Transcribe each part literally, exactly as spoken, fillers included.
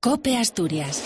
COPE Asturias.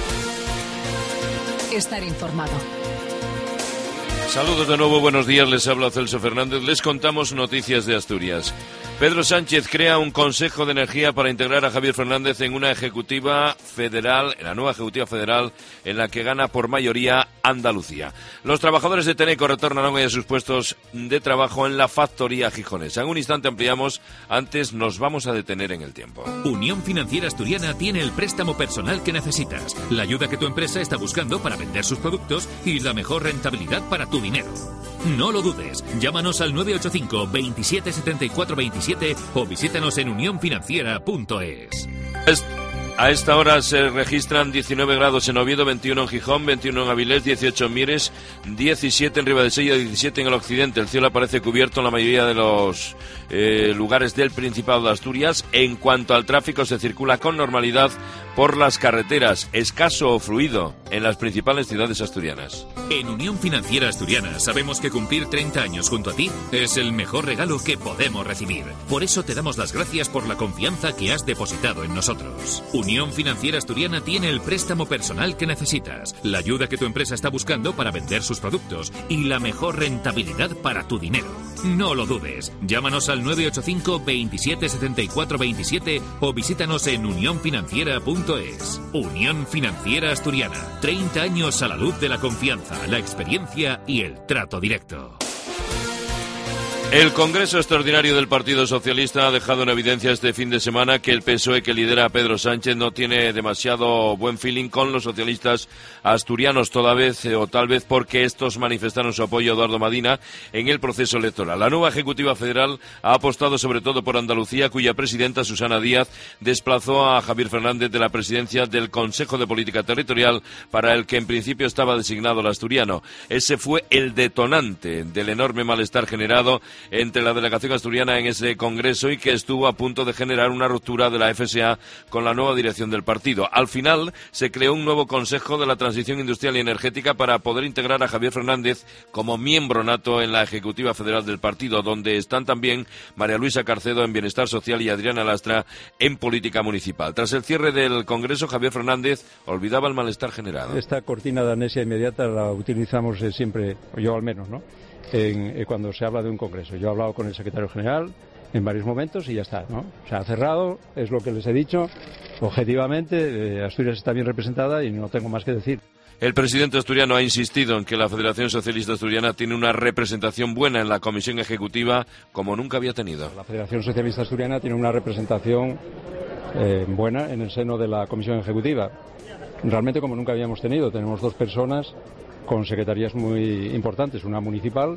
Estar informado. Saludos de nuevo, buenos días, les habla Celso Fernández, les contamos noticias de Asturias. Pedro Sánchez crea un Consejo de Energía para integrar a Javier Fernández en una ejecutiva federal, en la nueva ejecutiva federal, en la que gana por mayoría Andalucía. Los trabajadores de Tenneco retornan hoy a sus puestos de trabajo en la factoría gijonesa. En un instante ampliamos, antes nos vamos a detener en el tiempo. Unión Financiera Asturiana tiene el préstamo personal que necesitas, la ayuda que tu empresa está buscando para vender sus productos y la mejor rentabilidad para tu dinero. No lo dudes, llámanos al nueve ocho cinco, veintisiete, setenta y cuatro, veintisiete o visítanos en unión financiera punto es. A esta hora se registran diecinueve grados en Oviedo, veintiuno en Gijón, veintiuno en Avilés, dieciocho en Mieres, diecisiete en Ribadesella, diecisiete en el occidente. El cielo aparece cubierto en la mayoría de los eh, lugares del Principado de Asturias. En cuanto al tráfico, se circula con normalidad por las carreteras, escaso o fluido en las principales ciudades asturianas. En Unión Financiera Asturiana sabemos que cumplir treinta años junto a ti es el mejor regalo que podemos recibir. Por eso te damos las gracias por la confianza que has depositado en nosotros. Unión Financiera Asturiana tiene el préstamo personal que necesitas, la ayuda que tu empresa está buscando para vender sus productos y la mejor rentabilidad para tu dinero. No lo dudes, llámanos al nueve ocho cinco, veintisiete, setenta y cuatro, veintisiete o visítanos en unión financiera punto es. Unión Financiera Asturiana, treinta años a la luz de la confianza, la experiencia y el trato directo. El Congreso Extraordinario del Partido Socialista ha dejado en evidencia este fin de semana que el P S O E que lidera Pedro Sánchez no tiene demasiado buen feeling con los socialistas asturianos, toda vez o tal vez porque estos manifestaron su apoyo a Eduardo Madina en el proceso electoral. La nueva Ejecutiva Federal ha apostado sobre todo por Andalucía, cuya presidenta Susana Díaz desplazó a Javier Fernández de la presidencia del Consejo de Política Territorial, para el que en principio estaba designado el asturiano. Ese fue el detonante del enorme malestar generado entre la delegación asturiana en ese congreso y que estuvo a punto de generar una ruptura de la F S A con la nueva dirección del partido. Al final se creó un nuevo Consejo de la Transición Industrial y Energética para poder integrar a Javier Fernández como miembro nato en la Ejecutiva Federal del partido, donde están también María Luisa Carcedo en Bienestar Social y Adriana Lastra en Política Municipal. Tras el cierre del congreso, Javier Fernández olvidaba el malestar generado. Esta cortina de amnesia inmediata la utilizamos eh, siempre, yo al menos, ¿no? En, eh, cuando se habla de un congreso. Yo he hablado con el secretario general en varios momentos y ya está, ¿no? Se ha cerrado, es lo que les he dicho. Objetivamente, eh, Asturias está bien representada y no tengo más que decir. El presidente asturiano ha insistido en que la Federación Socialista Asturiana tiene una representación buena en la comisión ejecutiva como nunca había tenido. La Federación Socialista Asturiana tiene una representación eh, buena en el seno de la comisión ejecutiva. Realmente como nunca habíamos tenido. Tenemos dos personas con secretarías muy importantes, una municipal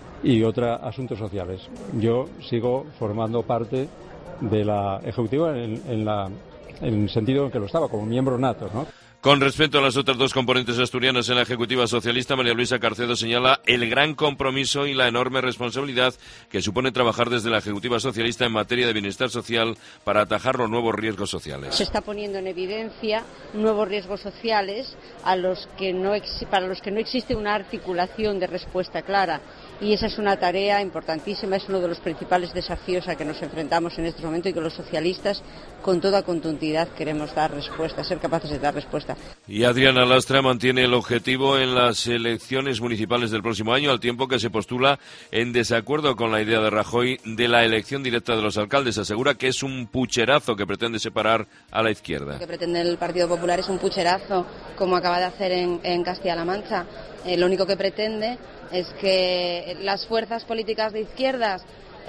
y otra asuntos sociales. Yo sigo formando parte de la ejecutiva en, en, la, en el sentido en que lo estaba, como miembro nato, ¿no? Con respecto a las otras dos componentes asturianas en la Ejecutiva Socialista, María Luisa Carcedo señala el gran compromiso y la enorme responsabilidad que supone trabajar desde la Ejecutiva Socialista en materia de bienestar social para atajar los nuevos riesgos sociales. Se está poniendo en evidencia nuevos riesgos sociales a los que no ex, para los que no existe una articulación de respuesta clara. Y esa es una tarea importantísima, es uno de los principales desafíos a que nos enfrentamos en este momento y que los socialistas con toda contundencia queremos dar respuesta, ser capaces de dar respuesta. Y Adriana Lastra mantiene el objetivo en las elecciones municipales del próximo año, al tiempo que se postula en desacuerdo con la idea de Rajoy de la elección directa de los alcaldes. Asegura que es un pucherazo que pretende separar a la izquierda. Lo que pretende el Partido Popular es un pucherazo, como acaba de hacer en, en Castilla-La Mancha. Eh, lo único que pretende es que las fuerzas políticas de izquierdas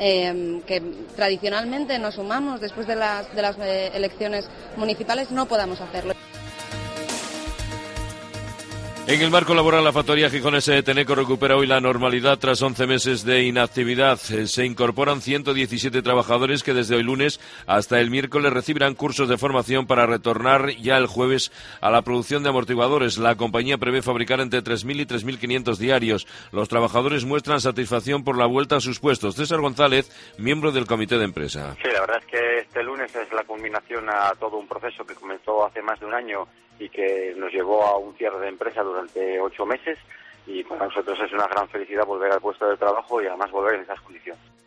eh, que tradicionalmente nos sumamos después de las, de las eh, elecciones municipales no podamos hacerlo. En el marco laboral, la factoría gijonesa de Tenneco recupera hoy la normalidad tras once meses de inactividad. Se incorporan ciento diecisiete trabajadores que desde hoy lunes hasta el miércoles recibirán cursos de formación para retornar ya el jueves a la producción de amortiguadores. La compañía prevé fabricar entre tres mil y tres mil quinientos diarios. Los trabajadores muestran satisfacción por la vuelta a sus puestos. César González, miembro del comité de empresa. Sí, la verdad es que este lunes es la culminación a todo un proceso que comenzó hace más de un año y que nos llevó a un cierre de empresa durante ocho meses y para nosotros es una gran felicidad volver al puesto de trabajo y además volver en esas condiciones.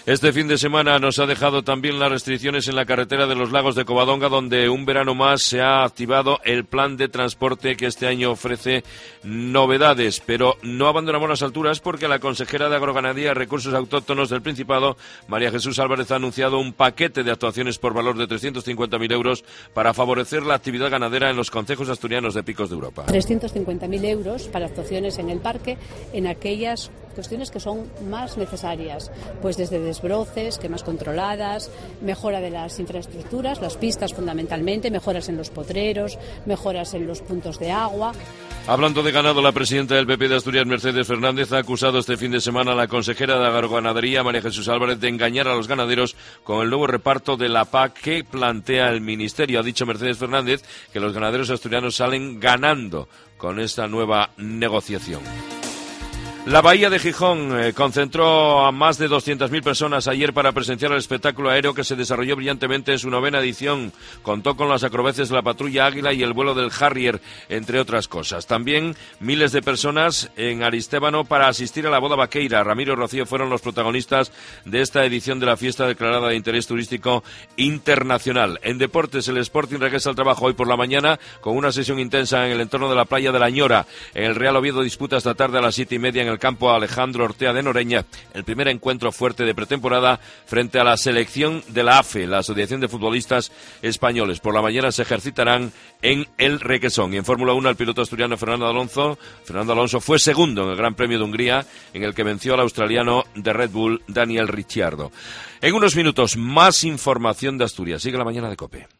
Este fin de semana nos ha dejado también las restricciones en la carretera de los Lagos de Covadonga, donde un verano más se ha activado el plan de transporte que este año ofrece novedades, pero no abandonamos las alturas porque la consejera de Agroganadería y Recursos Autóctonos del Principado, María Jesús Álvarez, ha anunciado un paquete de actuaciones por valor de trescientos cincuenta mil euros para favorecer la actividad ganadera en los concejos asturianos de Picos de Europa. trescientos cincuenta mil euros para actuaciones en el parque en aquellas cuestiones que son más necesarias, pues desde desbroces, quemas controladas, mejora de las infraestructuras, las pistas fundamentalmente, mejoras en los potreros, mejoras en los puntos de agua. Hablando de ganado, la presidenta del P P de Asturias, Mercedes Fernández, ha acusado este fin de semana a la consejera de Agroganadería, María Jesús Álvarez, de engañar a los ganaderos con el nuevo reparto de la P A C que plantea el Ministerio. Ha dicho Mercedes Fernández que los ganaderos asturianos salen ganando con esta nueva negociación. La Bahía de Gijón eh, concentró a más de doscientas mil personas ayer para presenciar el espectáculo aéreo que se desarrolló brillantemente en su novena edición. Contó con las acrobacias de la patrulla Águila y el vuelo del Harrier, entre otras cosas. También miles de personas en Aristébano para asistir a la boda vaqueira. Ramiro y Rocío fueron los protagonistas de esta edición de la fiesta declarada de interés turístico internacional. En deportes, el Sporting regresa al trabajo hoy por la mañana con una sesión intensa en el entorno de la playa de la Ñora. El Real Oviedo disputa esta tarde a las siete y media en el campo Alejandro Ortea de Noreña el primer encuentro fuerte de pretemporada frente a la selección de la A F E, la Asociación de Futbolistas Españoles. Por la mañana se ejercitarán en el Requesón. Y en Fórmula uno, el piloto asturiano Fernando Alonso, Fernando Alonso fue segundo en el Gran Premio de Hungría, en el que venció al australiano de Red Bull, Daniel Ricciardo. En unos minutos, más información de Asturias. Sigue la mañana de COPE.